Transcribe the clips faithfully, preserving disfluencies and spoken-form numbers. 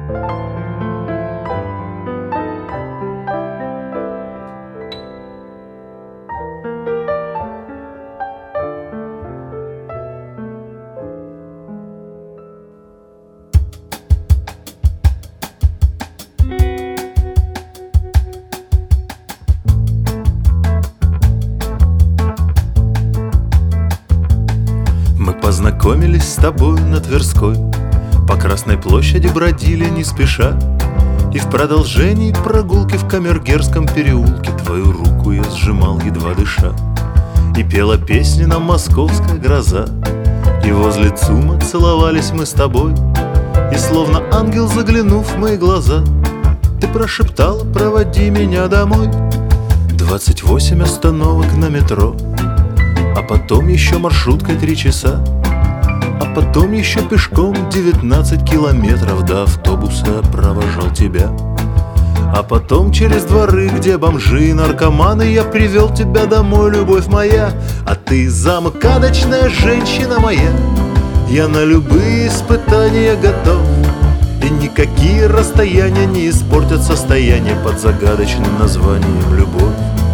Познакомились с тобой на Тверской, по Красной площади бродили не спеша, и в продолжении прогулки в Камергерском переулке твою руку я сжимал, едва дыша. И пела песни нам московская гроза, и возле ЦУМа целовались мы с тобой, и словно ангел, заглянув в мои глаза, ты прошептала: проводи меня домой. Двадцать восемь остановок на метро, а потом еще маршруткой три часа, а потом еще пешком девятнадцать километров до автобуса провожал тебя. А потом через дворы, где бомжи и наркоманы, я привел тебя домой, любовь моя. А ты замкадочная женщина моя, я на любые испытания готов, и никакие расстояния не испортят состояние под загадочным названием любовь.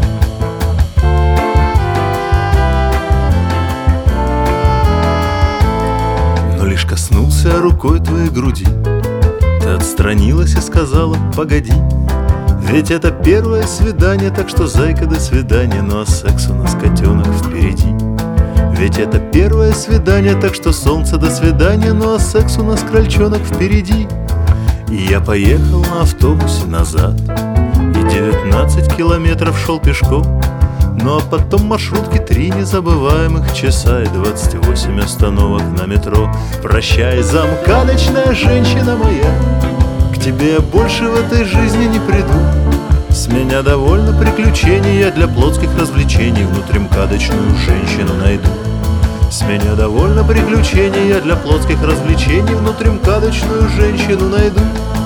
Лишь коснулся рукой твоей груди, ты отстранилась и сказала: погоди, ведь это первое свидание, так что, зайка, до свидания. Ну а секс у нас, котенок, впереди. Ведь это первое свидание, так что, солнце, до свидания. Ну а секс у нас, крольчонок, впереди. И я поехал на автобусе назад, и девятнадцать километров шел пешком. Ну а потом маршрутки три незабываемых часа и двадцать восемь остановок на метро. Прощай, замкадочная женщина моя, к тебе я больше в этой жизни не приду. С меня довольно приключений, я для плотских развлечений внутримкадочную женщину найду. С меня довольно приключений, я для плотских развлечений внутримкадочную женщину найду.